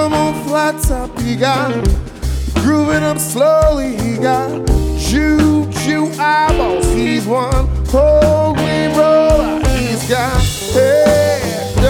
Come on, flat top, he got grooving up slowly, he got